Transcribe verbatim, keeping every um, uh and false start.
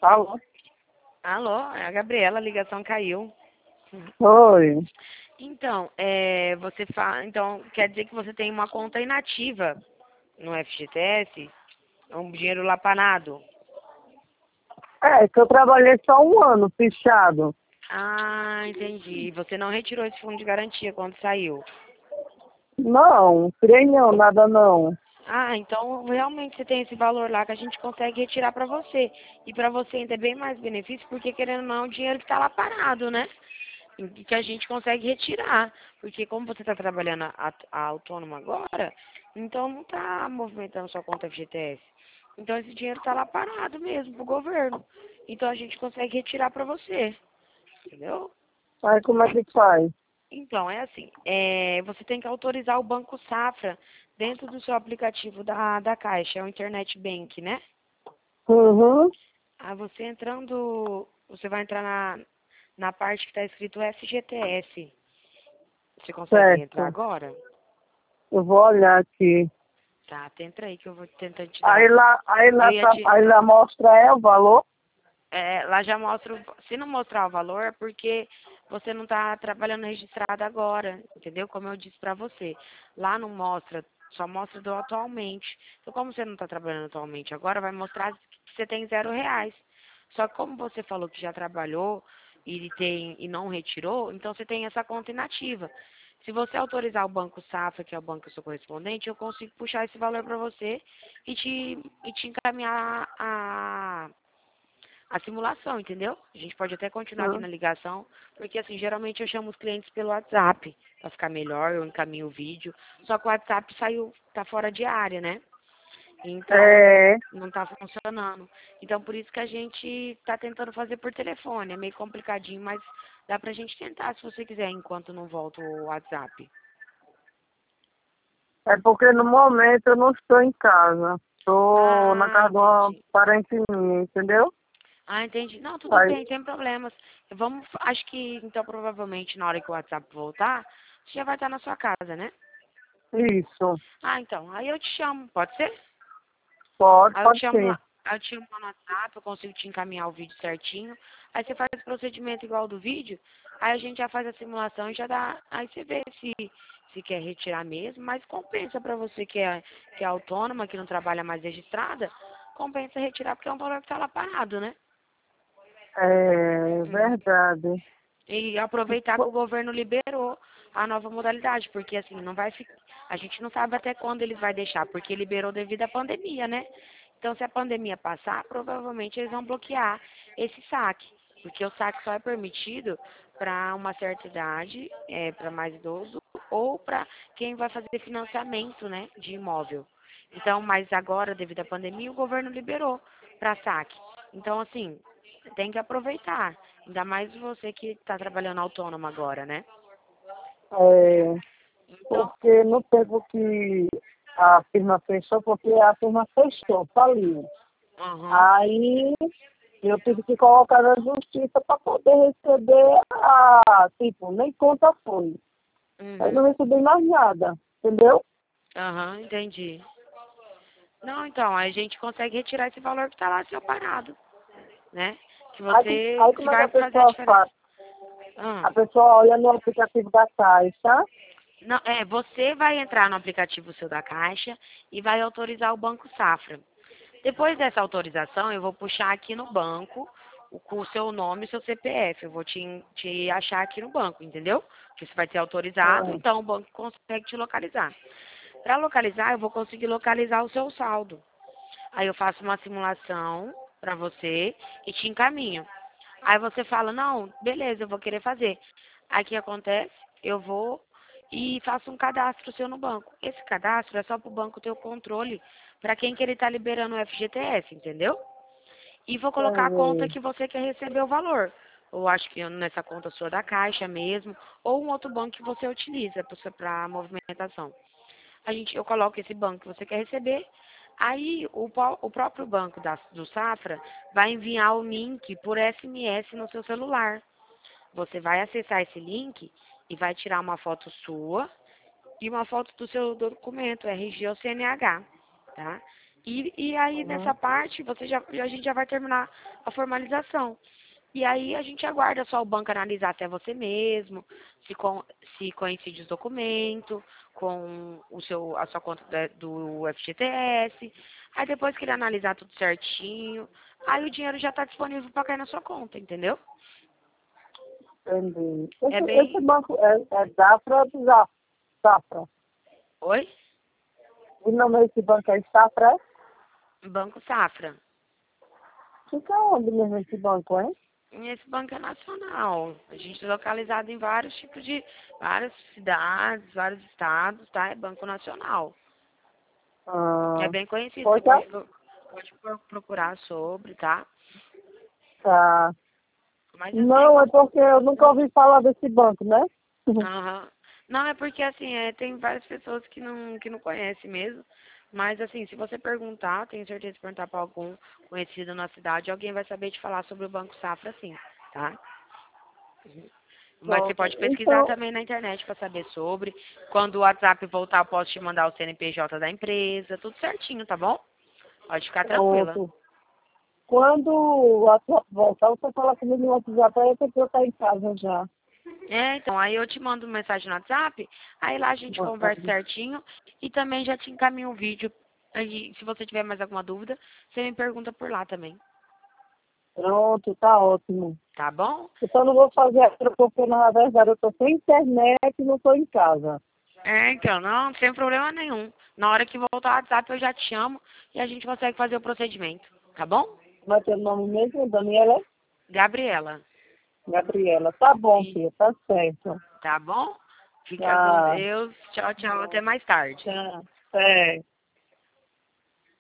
Alô? Alô, é a Gabriela, a ligação caiu. Oi. Então, é, você fa... então, quer dizer que você tem uma conta inativa no F G T S? Um dinheiro lá parado? É, que eu trabalhei só um ano fechado. Ah, entendi. Você não retirou esse fundo de garantia quando saiu? Não, tirei não, nada não. Ah, então realmente você tem esse valor lá que a gente consegue retirar para você. E para você ainda é bem mais benefício, porque querendo ou não, é um dinheiro que está lá parado, né? E que a gente consegue retirar. Porque como você está trabalhando a, a autônomo agora, então não está movimentando sua conta F G T S. Então esse dinheiro está lá parado mesmo pro governo. Então a gente consegue retirar para você. Entendeu? Aí como é que faz? Então, é assim, é, você tem que autorizar o Banco Safra dentro do seu aplicativo da, da Caixa, é o Internet Bank, né? Uhum, Aí você entrando, você vai entrar na, na parte que está escrito F G T S. Você consegue entrar certo. agora? Eu vou olhar aqui. Tá, entra aí que eu vou tentar te Aí dar. lá, aí Eu lá, ia tá, te. aí lá mostra é o valor? É, lá já mostra, o- se não mostrar o valor, é porque você não está trabalhando registrado agora, entendeu? Como eu disse para você. Lá não mostra, só mostra do atualmente. Então, como você não está trabalhando atualmente agora, vai mostrar que você tem zero reais. Só que como você falou que já trabalhou e tem e não retirou, então você tem essa conta inativa. Se você autorizar o Banco Safra, que é o banco que eu sou correspondente, eu consigo puxar esse valor para você e te, e te encaminhar a a simulação, entendeu? A gente pode até continuar aqui Hum. na ligação, porque assim, geralmente eu chamo os clientes pelo WhatsApp, pra ficar melhor, eu encaminho o vídeo. Só que o WhatsApp saiu, tá fora de área, né? Então, É, não tá funcionando. Então, por isso que a gente tá tentando fazer por telefone. É meio complicadinho, mas dá pra gente tentar se você quiser, enquanto não volta o WhatsApp. é porque no momento eu não estou em casa. Estou na Ah, casa de uma entendi. parente minha, entendeu? Ah, entendi. Não, tudo Aí, bem, sem problemas. Vamos, acho que, então, provavelmente, na hora que o WhatsApp voltar, você já vai estar na sua casa, né? isso. Ah, então, aí eu te chamo, pode ser? Pode, Aí eu te pode chamo ser. lá, aí eu te chamo lá no WhatsApp, eu consigo te encaminhar o vídeo certinho. Aí você faz o procedimento igual do vídeo, aí a gente já faz a simulação e já dá, aí você vê se, se quer retirar mesmo, mas compensa pra você que é, que é autônoma, que não trabalha mais registrada, compensa retirar porque é um valor que tá lá parado, né? É Hum. verdade. E aproveitar que o governo liberou a nova modalidade, porque assim, não vai ficar. A gente não sabe até quando eles vai deixar, porque liberou devido à pandemia, né? Então, se a pandemia passar, provavelmente eles vão bloquear esse saque, porque o saque só é permitido para uma certa idade, é, para mais idoso, ou para quem vai fazer financiamento, né, de imóvel. Então, mas agora, devido à pandemia, o governo liberou para saque. Então, assim, tem que aproveitar. Ainda mais você que está trabalhando autônomo agora, né? É, Então, porque no tempo que a firma fechou, porque a firma fechou, faliu. aham, Aí eu tive que colocar na justiça para poder receber a, tipo, nem conta foi. Aí uhum, não recebi mais nada, entendeu? aham, entendi. Não, então, a gente consegue retirar esse valor que está lá seu parado, né? Que Aí, com- você, aí que como é que vai a fazer a pessoa diferença. faz? Ah, A pessoa olha no aplicativo da Caixa. não, é, você vai entrar no aplicativo seu da Caixa e vai autorizar o Banco Safra. Depois dessa autorização, eu vou puxar aqui no banco o, com o seu nome e seu C P F. Eu vou te, te achar aqui no banco, entendeu? Porque você vai ser autorizado, Ah, então o banco consegue te localizar. Para localizar, eu vou conseguir localizar o seu saldo. Aí eu faço uma simulação para você e te encaminho. Aí você fala, não, beleza, eu vou querer fazer. Aí o que acontece? Eu vou e faço um cadastro seu no banco. Esse cadastro é só para o banco ter o controle para quem que ele está liberando o F G T S, entendeu? E vou colocar a conta é, que você quer receber o valor. Eu acho que nessa conta sua da Caixa mesmo, ou um outro banco que você utiliza para movimentação. A gente, eu coloco esse banco que você quer receber. Aí o, po- o próprio banco da- do Safra vai enviar o link por S M S no seu celular. Você vai acessar esse link e vai tirar uma foto sua e uma foto do seu documento, R G ou C N H, tá? E, e aí, Uhum. nessa parte, você já, a gente já vai terminar a formalização. E aí, a gente aguarda só o banco analisar se é você mesmo, se, com, se coincide os documentos com o seu, a sua conta da- do F G T S. Aí, depois que ele analisar tudo certinho, aí o dinheiro já está disponível para cair na sua conta, entendeu? Entendi. É Esse, esse bem... banco é, é Zafra ou Zaf- Safra? Oi? O nome desse banco é Safra? Banco Safra. Fica onde mesmo esse banco, hein? E esse banco é nacional. A gente é localizado em vários tipos de... várias cidades, vários estados, tá? É banco nacional. É Ah, bem conhecido. Você pode, pode, pro- pode pro- procurar sobre, tá? tá. Mas assim, Não, é porque eu nunca ouvi falar desse banco, né? aham. Não, é porque assim, é, tem várias pessoas que não, que não conhecem mesmo. Mas assim, se você perguntar, tenho certeza de perguntar para algum conhecido na cidade, alguém vai saber te falar sobre o Banco Safra, sim, tá? Mas você Pronto. pode pesquisar Então, também na internet para saber sobre. Quando o WhatsApp voltar, eu posso te mandar o C N P J da empresa, tudo certinho, tá bom? Pode ficar tranquila. pronto. Quando o WhatsApp voltar, você fala comigo no WhatsApp, aí eu tenho que eu estar em casa já. É, então, aí eu te mando mensagem no WhatsApp, aí lá a gente Boa conversa tarde. certinho e também já te encaminho um vídeo. Aí, se você tiver mais alguma dúvida, você me pergunta por lá também, Pronto, tá ótimo. tá bom? Eu só não vou fazer aquilo porque, na verdade, eu tô sem internet e não tô em casa. É, então, não, sem problema nenhum. Na hora que voltar o WhatsApp eu já te chamo e a gente consegue fazer o procedimento, tá bom? Vai ter o nome mesmo, Daniela? Gabriela, Gabriela. Tá bom, e, filha, tá certo. tá bom? Fica com Tá, Deus. Tchau, tchau, até mais tarde. tá. É.